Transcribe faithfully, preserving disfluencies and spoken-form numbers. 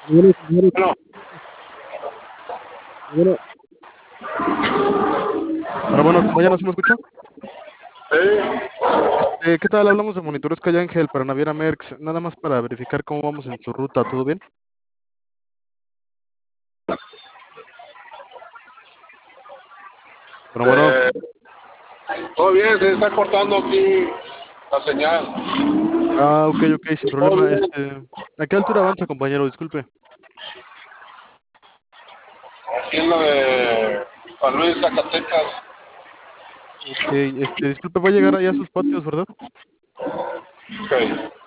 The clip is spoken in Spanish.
Bueno, compañero, Bueno, bueno, Bueno, bueno, compañeros, ¿sí me escucha? sí, Este, ¿qué tal? Hablamos de monitores Calle Ángel para Naviera Merckx, nada más para verificar cómo vamos en su ruta, ¿todo bien? Bueno, bueno, eh, todo bien, se está cortando aquí la señal. ah, ok, ok, sin Todo problema. bien, Este, ¿a qué altura avanza, compañero? Disculpe. aquí en la de San Luis, Zacatecas. Ok, este, disculpe, va a llegar allá a sus patios, ¿verdad? Ok.